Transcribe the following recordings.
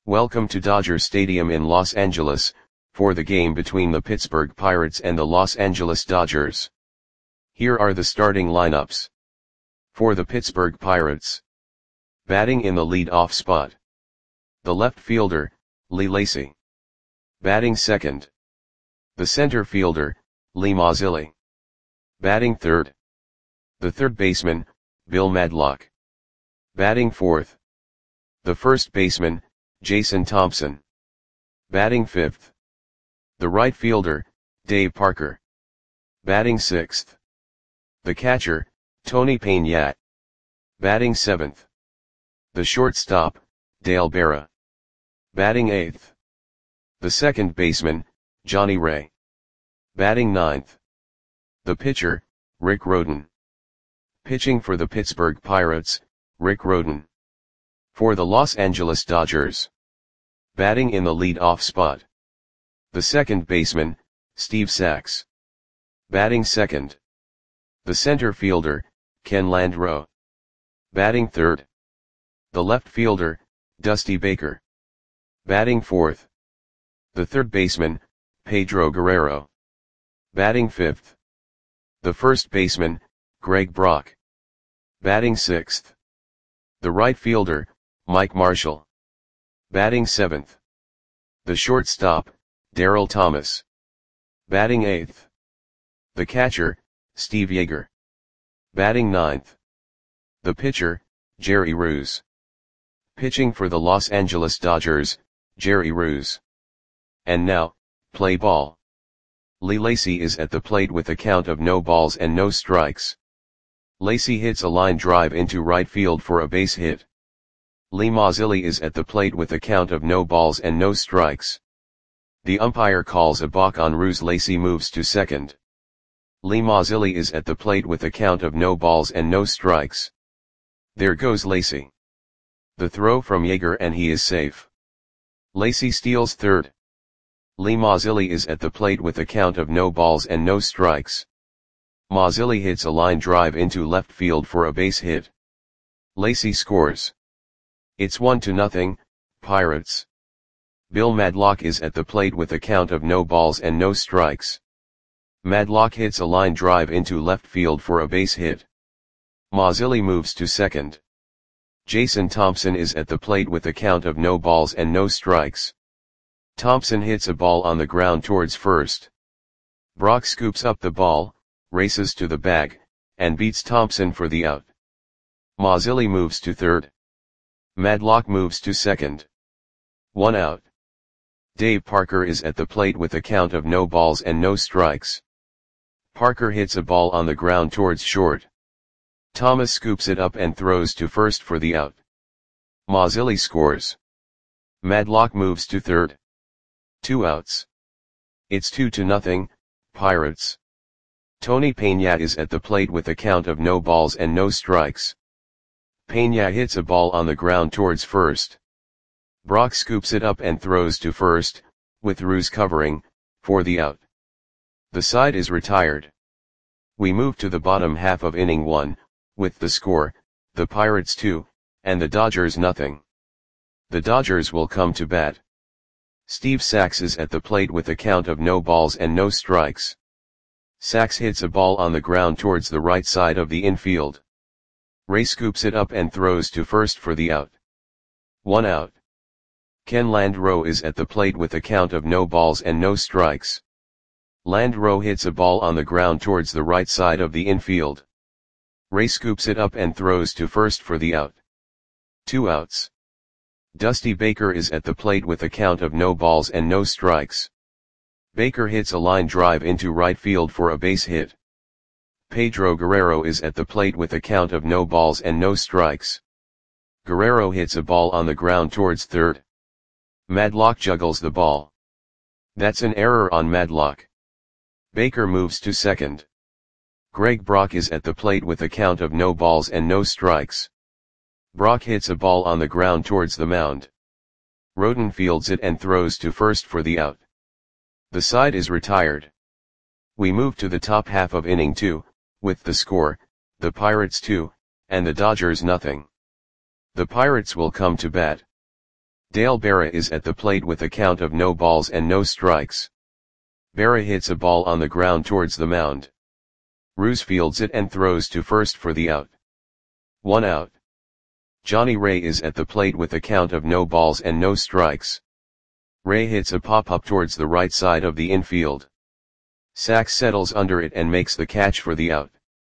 Welcome to Dodger Stadium in Los Angeles, for the game between the Pittsburgh Pirates and the Los Angeles Dodgers. Here are the starting lineups. For the Pittsburgh Pirates. Batting in the lead-off spot. The left fielder, Lee Lacy. Batting second. The center fielder, Lee Mazzilli. Batting third. The third baseman, Bill Madlock. Batting fourth. The first baseman, Jason Thompson. Batting fifth. The right fielder, Dave Parker. Batting sixth. The catcher, Tony Peña. Batting seventh. The shortstop, Dale Berra. Batting eighth. The second baseman, Johnny Ray. Batting ninth. The pitcher, Rick Rhoden. Pitching for the Pittsburgh Pirates, Rick Rhoden. For the Los Angeles Dodgers. Batting in the lead-off spot. The second baseman, Steve Sax. Batting second. The center fielder, Ken Landreaux. Batting third. The left fielder, Dusty Baker. Batting fourth. The third baseman, Pedro Guerrero. Batting fifth. The first baseman, Greg Brock. Batting sixth. The right fielder, Mike Marshall. Batting seventh. The shortstop, Darryl Thomas. Batting eighth. The catcher, Steve Yeager. Batting ninth. The pitcher, Jerry Ruse. Pitching for the Los Angeles Dodgers, Jerry Ruse. And now, play ball. Lee Lacy is at the plate with a count of no balls and no strikes. Lacy hits a line drive into right field for a base hit. Lee Mazzilli is at the plate with a count of no balls and no strikes. The umpire calls a balk on Ruse. Lacy moves to second. Lee Mazzilli is at the plate with a count of no balls and no strikes. There goes Lacy. The throw from Yeager and he is safe. Lacy steals third. Lee Mazzilli is at the plate with a count of no balls and no strikes. Mazzilli hits a line drive into left field for a base hit. Lacy scores. It's 1-0, Pirates. Bill Madlock is at the plate with a count of no balls and no strikes. Madlock hits a line drive into left field for a base hit. Mazzilli moves to second. Jason Thompson is at the plate with a count of no balls and no strikes. Thompson hits a ball on the ground towards first. Brock scoops up the ball, races to the bag, and beats Thompson for the out. Mazzilli moves to third. Madlock moves to second. 1 out. Dave Parker is at the plate with a count of no balls and no strikes. Parker hits a ball on the ground towards short. Thomas scoops it up and throws to first for the out. Mazzilli scores. Madlock moves to third. 2 outs. It's 2-0, Pirates. Tony Peña is at the plate with a count of no balls and no strikes. Peña hits a ball on the ground towards first. Brock scoops it up and throws to first, with Ruse covering, for the out. The side is retired. We move to the bottom half of inning 1, with the score, the Pirates 2, and the Dodgers 0. The Dodgers will come to bat. Steve Sax is at the plate with a count of no balls and no strikes. Sax hits a ball on the ground towards the right side of the infield. Ray scoops it up and throws to first for the out. 1 out. Ken Landreaux is at the plate with a count of no balls and no strikes. Landreaux hits a ball on the ground towards the right side of the infield. Ray scoops it up and throws to first for the out. 2 outs. Dusty Baker is at the plate with a count of no balls and no strikes. Baker hits a line drive into right field for a base hit. Pedro Guerrero is at the plate with a count of no balls and no strikes. Guerrero hits a ball on the ground towards third. Madlock juggles the ball. That's an error on Madlock. Baker moves to second. Greg Brock is at the plate with a count of no balls and no strikes. Brock hits a ball on the ground towards the mound. Rhoden fields it and throws to first for the out. The side is retired. We move to the top half of inning 2, with the score, the Pirates 2, and the Dodgers 0. The Pirates will come to bat. Dale Berra is at the plate with a count of no balls and no strikes. Berra hits a ball on the ground towards the mound. Ruse fields it and throws to first for the out. 1 out. Johnny Ray is at the plate with a count of no balls and no strikes. Ray hits a pop-up towards the right side of the infield. Sachs settles under it and makes the catch for the out.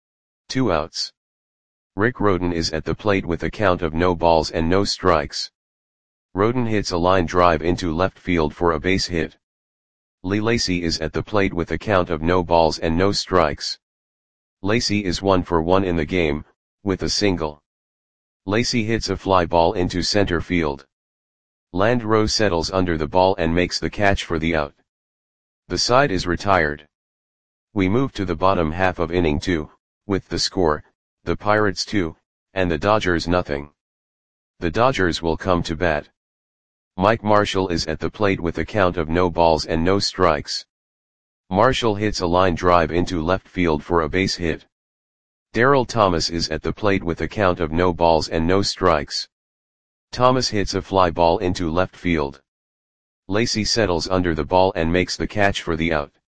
2 outs. Rick Rhoden is at the plate with a count of no balls and no strikes. Rhoden hits a line drive into left field for a base hit. Lee Lacy is at the plate with a count of no balls and no strikes. Lacy is 1 for 1 in the game, with a single. Lacy hits a fly ball into center field. Landreau settles under the ball and makes the catch for the out. The side is retired. We move to the bottom half of inning 2, with the score, the Pirates 2, and the Dodgers nothing. The Dodgers will come to bat. Mike Marshall is at the plate with a count of no balls and no strikes. Marshall hits a line drive into left field for a base hit. Darryl Thomas is at the plate with a count of no balls and no strikes. Thomas hits a fly ball into left field. Lacy settles under the ball and makes the catch for the out.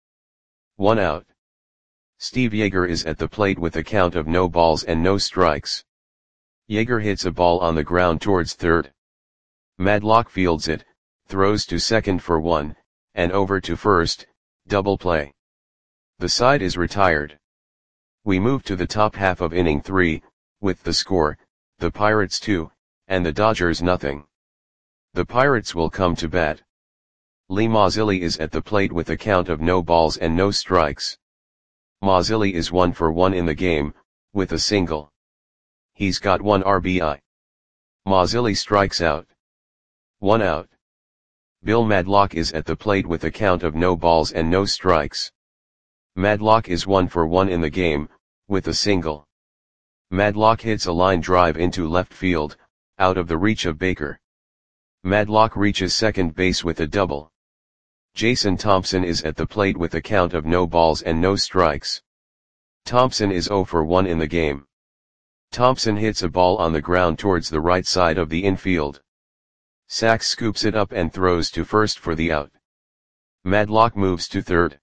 1 out. Steve Yeager is at the plate with a count of no balls and no strikes. Yeager hits a ball on the ground towards third. Madlock fields it, throws to second for 1, and over to first, double play. The side is retired. We move to the top half of inning 3, with the score, the Pirates 2, and the Dodgers nothing. The Pirates will come to bat. Lee Mazzilli is at the plate with a count of no balls and no strikes. Mazzilli is 1 for 1 in the game, with a single. He's got 1 RBI. Mazzilli strikes out. 1 out. Bill Madlock is at the plate with a count of no balls and no strikes. Madlock is 1 for 1 in the game, with a single. Madlock hits a line drive into left field, out of the reach of Baker. Madlock reaches second base with a double. Jason Thompson is at the plate with a count of no balls and no strikes. Thompson is 0 for 1 in the game. Thompson hits a ball on the ground towards the right side of the infield. Sachs scoops it up and throws to first for the out. Madlock moves to third.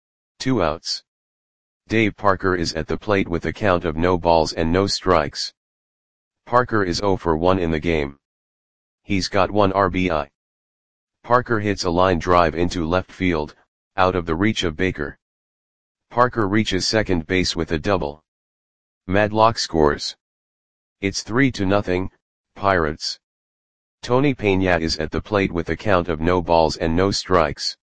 2 outs. Dave Parker is at the plate with a count of no balls and no strikes. Parker is 0 for 1 in the game. He's got 1 RBI. Parker hits a line drive into left field, out of the reach of Baker. Parker reaches second base with a double. Madlock scores. It's 3-0, Pirates. Tony Peña is at the plate with a count of no balls and no strikes.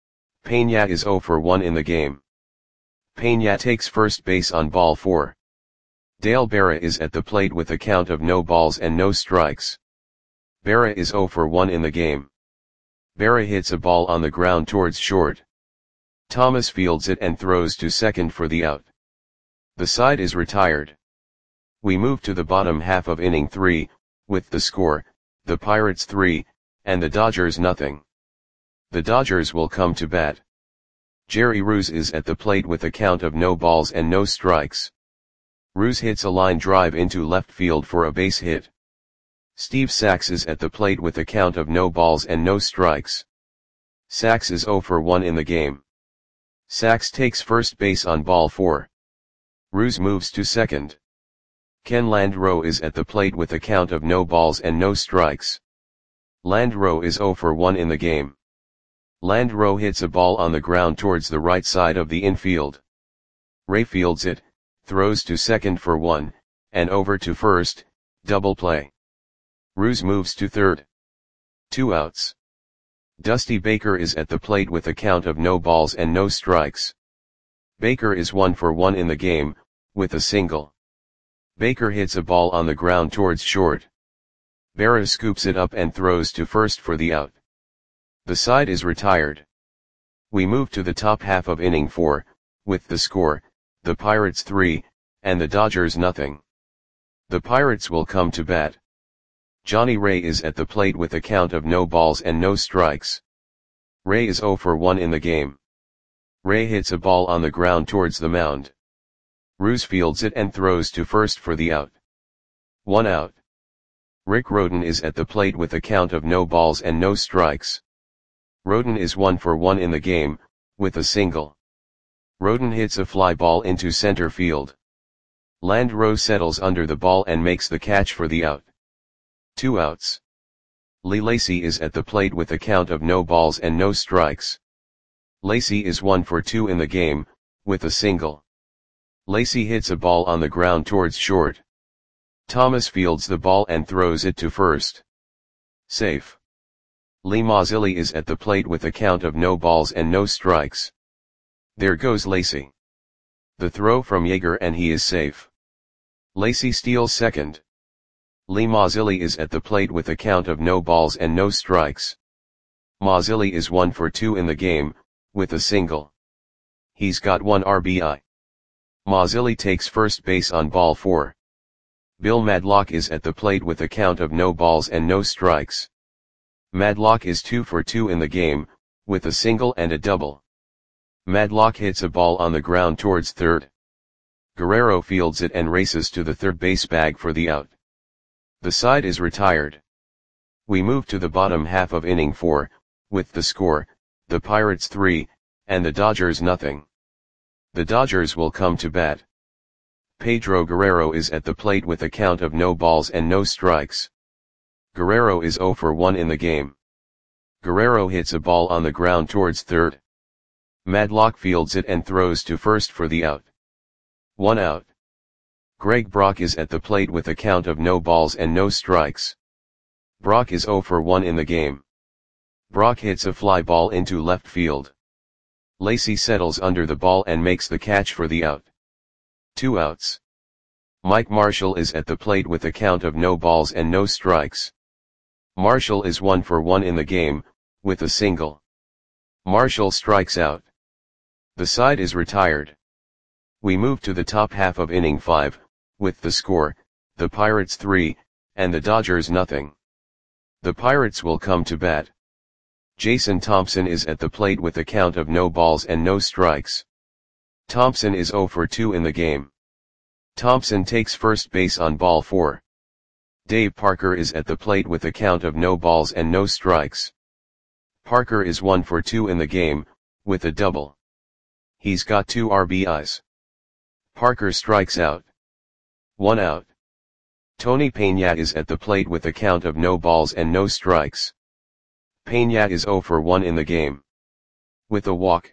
Peña is 0 for 1 in the game. Peña takes first base on ball 4. Dale Berra is at the plate with a count of no balls and no strikes. Berra is 0 for 1 in the game. Berra hits a ball on the ground towards short. Thomas fields it and throws to second for the out. The side is retired. We move to the bottom half of inning 3, with the score, the Pirates 3, and the Dodgers nothing. The Dodgers will come to bat. Jerry Ruse is at the plate with a count of no balls and no strikes. Ruse hits a line drive into left field for a base hit. Steve Sachs is at the plate with a count of no balls and no strikes. Sachs is 0 for 1 in the game. Sachs takes first base on ball 4. Ruse moves to second. Ken Landreau is at the plate with a count of no balls and no strikes. Landreau is 0 for 1 in the game. Landreau hits a ball on the ground towards the right side of the infield. Ray fields it, throws to second for 1, and over to first, double play. Ruse moves to third. 2 outs. Dusty Baker is at the plate with a count of no balls and no strikes. Baker is 1 for 1 in the game, with a single. Baker hits a ball on the ground towards short. Berra scoops it up and throws to first for the out. The side is retired. We move to the top half of inning 4, with the score, the Pirates 3, and the Dodgers nothing. The Pirates will come to bat. Johnny Ray is at the plate with a count of no balls and no strikes. Ray is 0 for 1 in the game. Ray hits a ball on the ground towards the mound. Ruse fields it and throws to first for the out. 1 out. Rick Rhoden is at the plate with a count of no balls and no strikes. Rhoden is 1 for 1 in the game, with a single. Rhoden hits a fly ball into center field. Landreau settles under the ball and makes the catch for the out. 2 outs. Lee Lacy is at the plate with a count of no balls and no strikes. Lacy is 1 for 2 in the game, with a single. Lacy hits a ball on the ground towards short. Thomas fields the ball and throws it to first. Safe. Lee Mazzilli is at the plate with a count of no balls and no strikes. There goes Lacy. The throw from Yeager and he is safe. Lacy steals second. Lee Mazzilli is at the plate with a count of no balls and no strikes. Mazzilli is 1 for 2 in the game, with a single. He's got 1 RBI. Mazzilli takes first base on ball 4. Bill Madlock is at the plate with a count of no balls and no strikes. Madlock is 2 for 2 in the game, with a single and a double. Madlock hits a ball on the ground towards third. Guerrero fields it and races to the third base bag for the out. The side is retired. We move to the bottom half of inning 4, with the score, the Pirates 3, and the Dodgers nothing. The Dodgers will come to bat. Pedro Guerrero is at the plate with a count of no balls and no strikes. Guerrero is 0 for 1 in the game. Guerrero hits a ball on the ground towards third. Madlock fields it and throws to first for the out. 1 out. Greg Brock is at the plate with a count of no balls and no strikes. Brock is 0 for 1 in the game. Brock hits a fly ball into left field. Lacy settles under the ball and makes the catch for the out. 2 outs. Mike Marshall is at the plate with a count of no balls and no strikes. Marshall is 1 for 1 in the game, with a single. Marshall strikes out. The side is retired. We move to the top half of inning 5, with the score, the Pirates 3, and the Dodgers nothing. The Pirates will come to bat. Jason Thompson is at the plate with a count of no balls and no strikes. Thompson is 0 for 2 in the game. Thompson takes first base on ball 4. Dave Parker is at the plate with a count of no balls and no strikes. Parker is 1 for 2 in the game, with a double. He's got 2 RBIs. Parker strikes out. 1 out. Tony Peña is at the plate with a count of no balls and no strikes. Peña is 0 for 1 in the game. With a walk.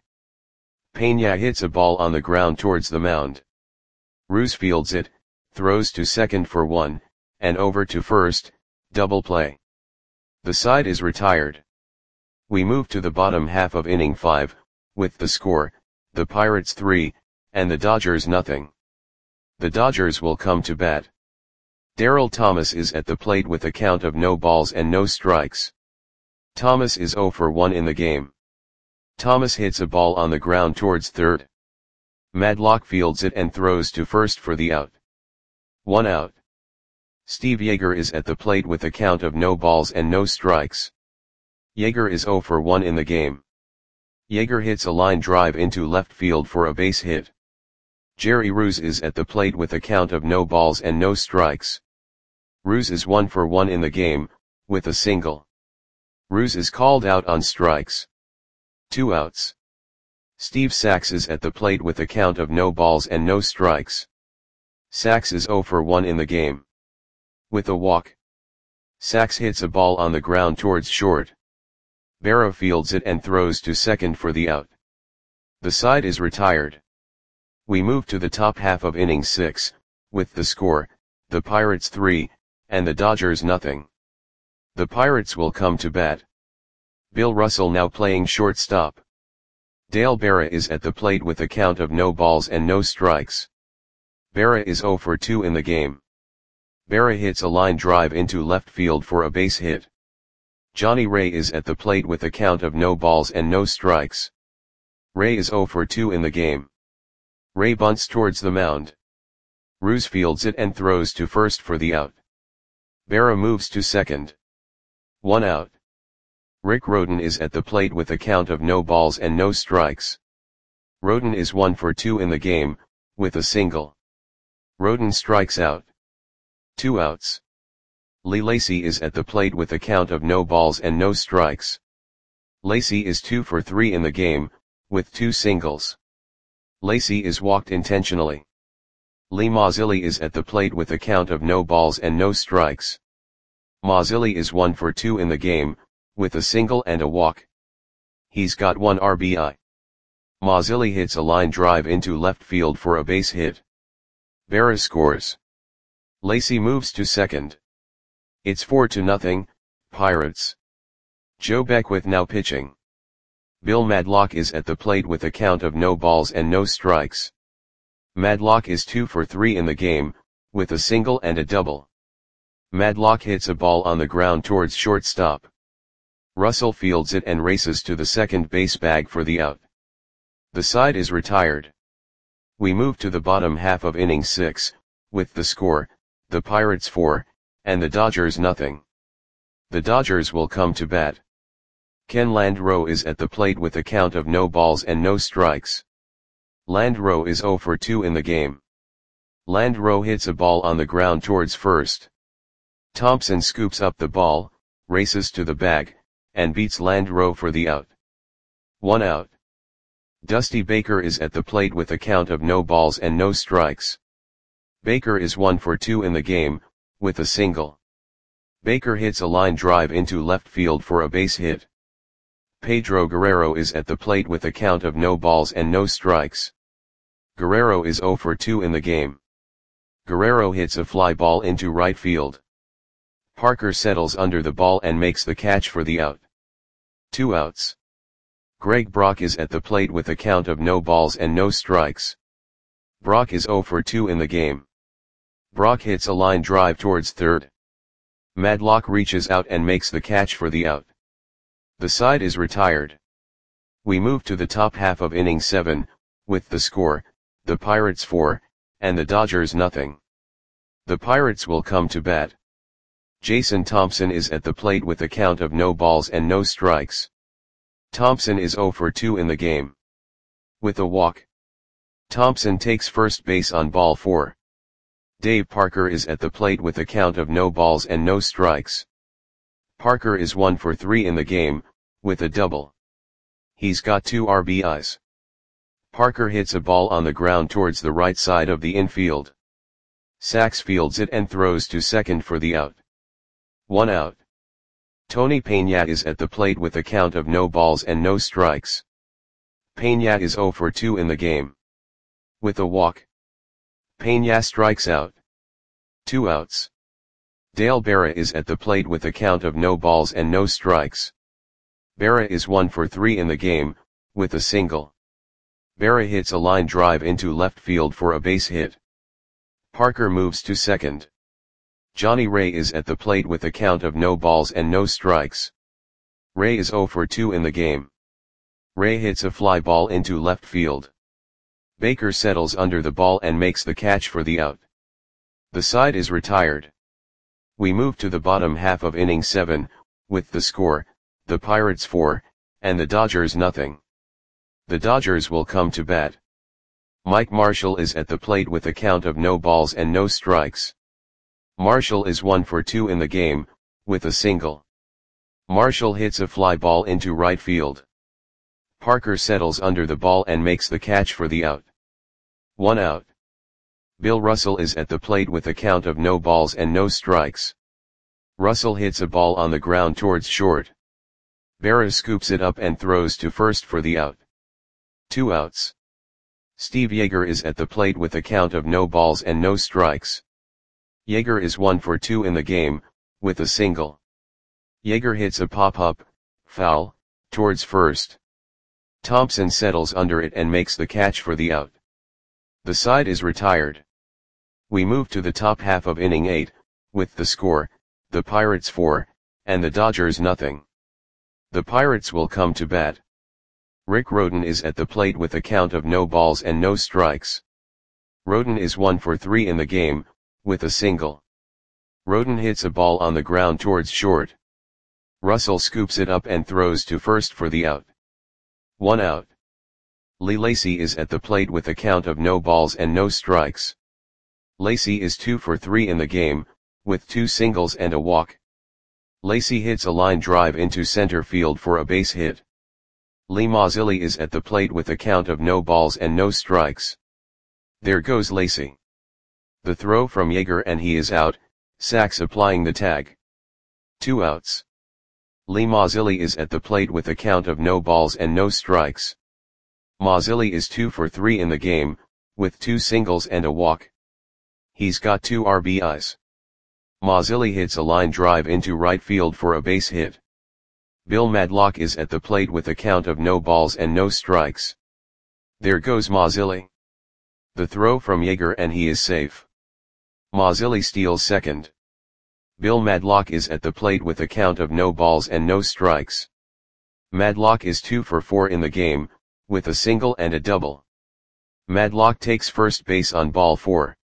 Peña hits a ball on the ground towards the mound. Ruse fields it, throws to second for 1, and over to first, double play. The side is retired. We move to the bottom half of inning 5, with the score, the Pirates 3, and the Dodgers nothing. The Dodgers will come to bat. Darryl Thomas is at the plate with a count of no balls and no strikes. Thomas is 0 for 1 in the game. Thomas hits a ball on the ground towards third. Madlock fields it and throws to first for the out. 1 out. Steve Yeager is at the plate with a count of no balls and no strikes. Yeager is 0 for 1 in the game. Yeager hits a line drive into left field for a base hit. Jerry Ruse is at the plate with a count of no balls and no strikes. Ruse is 1 for 1 in the game, with a single. Ruse is called out on strikes. 2 outs. Steve Sax is at the plate with a count of no balls and no strikes. Sax is 0 for 1 in the game. With a walk. Sax hits a ball on the ground towards short. Berra fields it and throws to second for the out. The side is retired. We move to the top half of inning 6, with the score, the Pirates 3, and the Dodgers nothing. The Pirates will come to bat. Bill Russell now playing shortstop. Dale Berra is at the plate with a count of no balls and no strikes. Berra is 0 for 2 in the game. Berra hits a line drive into left field for a base hit. Johnny Ray is at the plate with a count of no balls and no strikes. Ray is 0 for 2 in the game. Ray bunts towards the mound. Ruse fields it and throws to first for the out. Berra moves to second. 1 out. Rick Rhoden is at the plate with a count of no balls and no strikes. Rhoden is 1 for 2 in the game, with a single. Rhoden strikes out. 2 outs. Lee Lacy is at the plate with a count of no balls and no strikes. Lacy is 2 for 3 in the game, with 2 singles. Lacy is walked intentionally. Lee Mazzilli is at the plate with a count of no balls and no strikes. Mazzilli is 1 for 2 in the game, with a single and a walk. He's got 1 RBI. Mazzilli hits a line drive into left field for a base hit. Berra scores. Lacy moves to second. It's 4-0, Pirates. Joe Beckwith now pitching. Bill Madlock is at the plate with a count of no balls and no strikes. Madlock is 2 for 3 in the game, with a single and a double. Madlock hits a ball on the ground towards shortstop. Russell fields it and races to the second base bag for the out. The side is retired. We move to the bottom half of inning 6, with the score, the Pirates 4, and the Dodgers nothing. The Dodgers will come to bat. Ken Landreau is at the plate with a count of no balls and no strikes. Landreau is 0 for 2 in the game. Landreau hits a ball on the ground towards first. Thompson scoops up the ball, races to the bag, and beats Landreau for the out. 1 out. Dusty Baker is at the plate with a count of no balls and no strikes. Baker is 1 for 2 in the game, with a single. Baker hits a line drive into left field for a base hit. Pedro Guerrero is at the plate with a count of no balls and no strikes. Guerrero is 0 for 2 in the game. Guerrero hits a fly ball into right field. Parker settles under the ball and makes the catch for the out. 2 outs. Greg Brock is at the plate with a count of no balls and no strikes. Brock is 0 for 2 in the game. Brock hits a line drive towards third. Madlock reaches out and makes the catch for the out. The side is retired. We move to the top half of inning 7, with the score, the Pirates 4, and the Dodgers nothing. The Pirates will come to bat. Jason Thompson is at the plate with a count of no balls and no strikes. Thompson is 0 for 2 in the game. With a walk. Thompson takes first base on ball 4. Dave Parker is at the plate with a count of no balls and no strikes. Parker is 1 for 3 in the game, with a double. He's got 2 RBIs. Parker hits a ball on the ground towards the right side of the infield. Sachs fields it and throws to second for the out. 1 out. Tony Peña is at the plate with a count of no balls and no strikes. Peña is 0 for 2 in the game. With a walk. Peña strikes out. 2 outs. Dale Berra is at the plate with a count of no balls and no strikes. Berra is 1 for 3 in the game, with a single. Berra hits a line drive into left field for a base hit. Parker moves to second. Johnny Ray is at the plate with a count of no balls and no strikes. Ray is 0 for 2 in the game. Ray hits a fly ball into left field. Baker settles under the ball and makes the catch for the out. The side is retired. We move to the bottom half of inning 7, with the score, the Pirates 4, and the Dodgers nothing. The Dodgers will come to bat. Mike Marshall is at the plate with a count of no balls and no strikes. Marshall is 1 for 2 in the game, with a single. Marshall hits a fly ball into right field. Parker settles under the ball and makes the catch for the out. 1 out. Bill Russell is at the plate with a count of no balls and no strikes. Russell hits a ball on the ground towards short. Berra scoops it up and throws to first for the out. 2 outs. Steve Yeager is at the plate with a count of no balls and no strikes. Yeager is 1 for 2 in the game, with a single. Yeager hits a pop-up, foul, towards first. Thompson settles under it and makes the catch for the out. The side is retired. We move to the top half of inning 8, with the score, the Pirates 4, and the Dodgers nothing. The Pirates will come to bat. Rick Rhoden is at the plate with a count of no balls and no strikes. Rhoden is 1 for 3 in the game, with a single. Rhoden hits a ball on the ground towards short. Russell scoops it up and throws to first for the out. 1 out. Lee Lacy is at the plate with a count of no balls and no strikes. Lacy is 2 for 3 in the game, with 2 singles and a walk. Lacy hits a line drive into center field for a base hit. Lee Mazzilli is at the plate with a count of no balls and no strikes. There goes Lacy. The throw from Yeager and he is out, Sachs applying the tag. 2 outs. Lee Mazzilli is at the plate with a count of no balls and no strikes. Mazzilli is 2 for 3 in the game, with 2 singles and a walk. He's got 2 RBIs. Mazzilli hits a line drive into right field for a base hit. Bill Madlock is at the plate with a count of no balls and no strikes. There goes Mazzilli. The throw from Yeager and he is safe. Mazzilli steals second. Bill Madlock is at the plate with a count of no balls and no strikes. Madlock is 2 for 4 in the game, with a single and a double. Madlock takes first base on ball 4.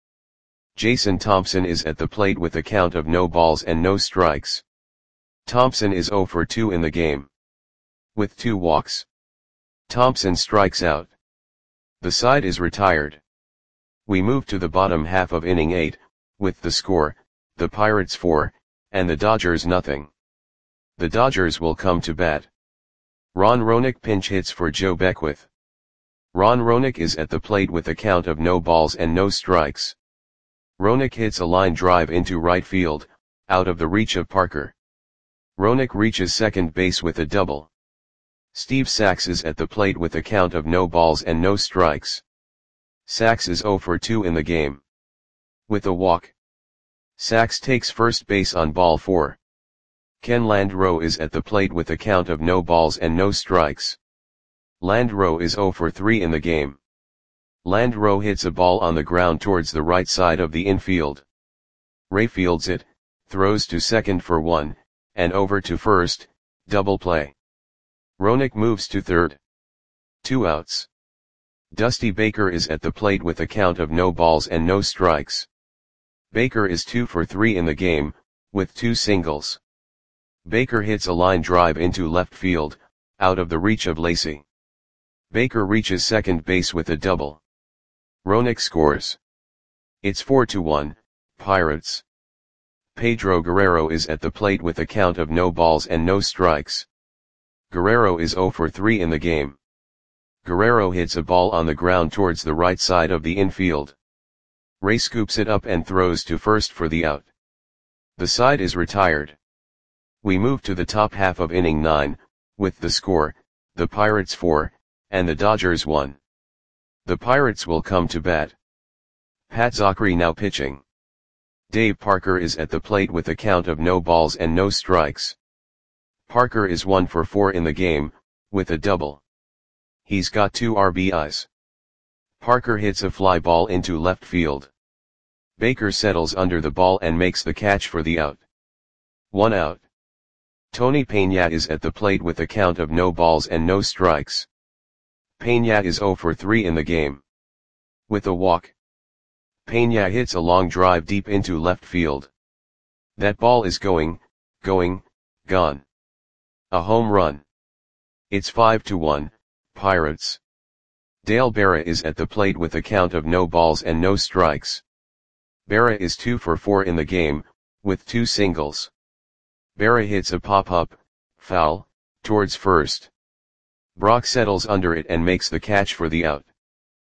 Jason Thompson is at the plate with a count of no balls and no strikes. Thompson is 0 for 2 in the game. With 2 walks. Thompson strikes out. The side is retired. We move to the bottom half of inning 8, with the score, the Pirates 4, and the Dodgers nothing. The Dodgers will come to bat. Ron Roenick pinch hits for Joe Beckwith. Ron Roenick is at the plate with a count of no balls and no strikes. Roenick hits a line drive into right field, out of the reach of Parker. Roenick reaches second base with a double. Steve Sachs is at the plate with a count of no balls and no strikes. Sachs is 0 for 2 in the game. With a walk. Sachs takes first base on ball 4. Ken Landreau is at the plate with a count of no balls and no strikes. Landreau is 0 for 3 in the game. Landreau hits a ball on the ground towards the right side of the infield. Ray fields it, throws to second for 1, and over to first, double play. Roenick moves to third. 2 outs. Dusty Baker is at the plate with a count of no balls and no strikes. Baker is 2 for 3 in the game, with 2 singles. Baker hits a line drive into left field, out of the reach of Lacy. Baker reaches second base with a double. Roenick scores. It's 4-1, Pirates. Pedro Guerrero is at the plate with a count of no balls and no strikes. Guerrero is 0 for 3 in the game. Guerrero hits a ball on the ground towards the right side of the infield. Ray scoops it up and throws to first for the out. The side is retired. We move to the top half of inning 9, with the score, the Pirates 4, and the Dodgers 1. The Pirates will come to bat. Pat Zachry now pitching. Dave Parker is at the plate with a count of no balls and no strikes. Parker is 1 for 4 in the game, with a double. He's got 2 RBIs. Parker hits a fly ball into left field. Baker settles under the ball and makes the catch for the out. 1 out. Tony Peña is at the plate with a count of no balls and no strikes. Peña is 0 for 3 in the game. With a walk. Peña hits a long drive deep into left field. That ball is going, gone. A home run. It's 5-1, Pirates. Dale Berra is at the plate with a count of no balls and no strikes. Berra is 2 for 4 in the game, with 2 singles. Berra hits a pop-up, foul, towards first. Brock settles under it and makes the catch for the out.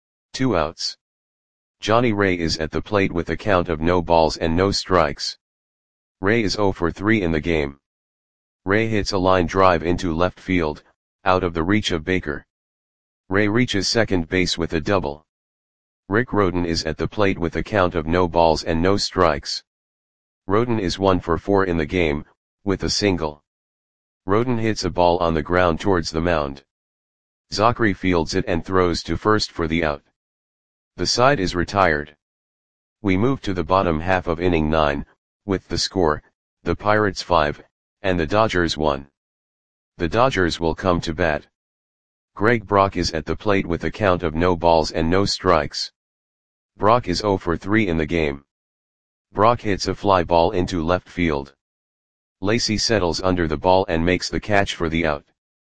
2 outs. Johnny Ray is at the plate with a count of no balls and no strikes. Ray is 0 for 3 in the game. Ray hits a line drive into left field, out of the reach of Baker. Ray reaches second base with a double. Rick Rhoden is at the plate with a count of no balls and no strikes. Rhoden is 1 for 4 in the game, with a single. Rhoden hits a ball on the ground towards the mound. Zachry fields it and throws to first for the out. The side is retired. We move to the bottom half of inning 9, with the score, the Pirates 5, and the Dodgers 1. The Dodgers will come to bat. Greg Brock is at the plate with a count of no balls and no strikes. Brock is 0 for 3 in the game. Brock hits a fly ball into left field. Lacy settles under the ball and makes the catch for the out.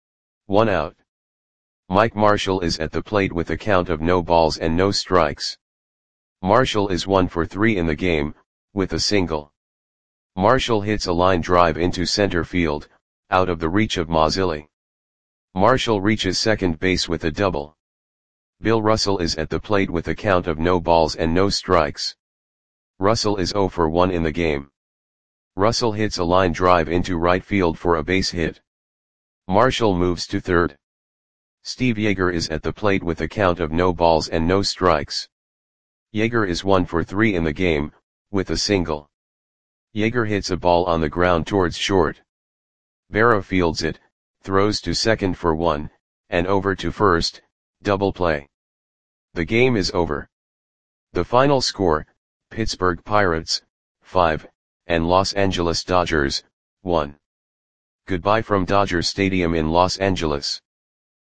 1 out. Mike Marshall is at the plate with a count of no balls and no strikes. Marshall is 1 for 3 in the game, with a single. Marshall hits a line drive into center field, out of the reach of Mazzilli. Marshall reaches second base with a double. Bill Russell is at the plate with a count of no balls and no strikes. Russell is 0 for 1 in the game. Russell hits a line drive into right field for a base hit. Marshall moves to third. Steve Yeager is at the plate with a count of no balls and no strikes. Yeager is 1 for 3 in the game, with a single. Yeager hits a ball on the ground towards short. Berra fields it, throws to second for 1, and over to first, double play. The game is over. The final score, Pittsburgh Pirates, 5, and Los Angeles Dodgers, 1. Goodbye from Dodger Stadium in Los Angeles.